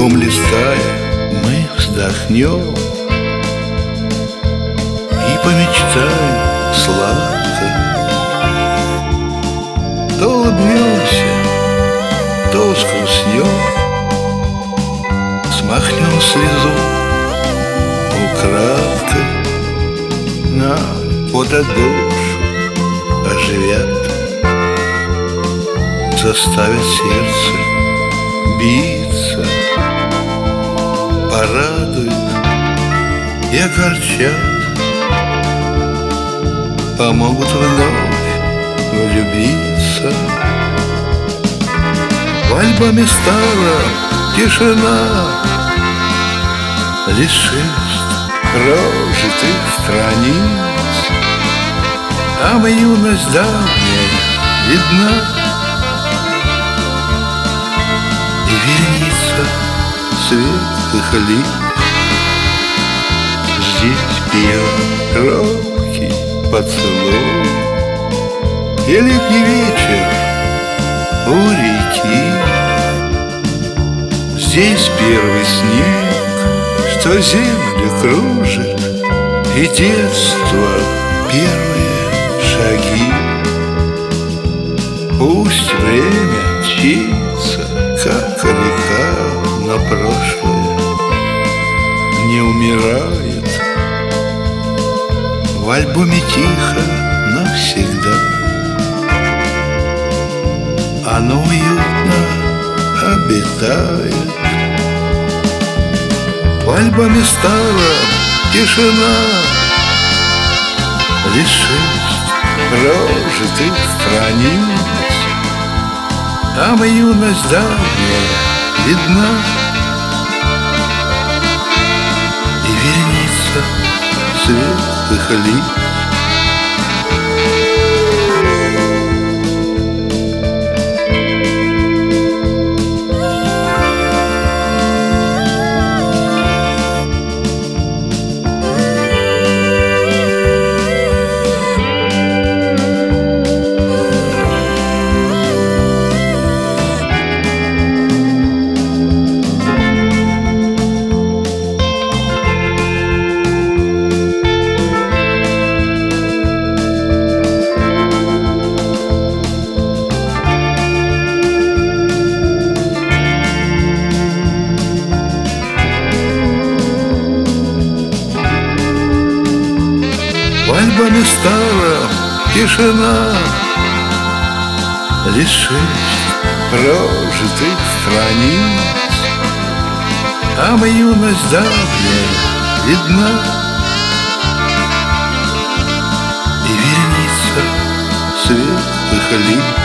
альбом листая, мы вздохнем и помечтаем сладко. То улыбнемся, то скрустнем, смахнем слезу украдкой. Нам подо душу оживят, заставят сердце биться, порадуют и огорчат, помогут вновь влюбиться. В альбоме старом тишина, лишь шесть прожитых страниц, там юность давняя видна, и вереница светлых лиц. Здесь пьем робкий поцелуй, и летний вечер у реки. Здесь первый снег, что землю кружит, и детство первые шаги. Пусть время мчится, как река, но прошлое не умирает. В альбоме тихо навсегда, оно уютно обитает. В альбоме старом тишина, лишь шесть прожитых страниц, там юность давняя видна, и вереница светлых лиц. В альбоме старом тишина, лишь шесть прожитых страниц, там юность давняя видна, и вереница светлых лиц.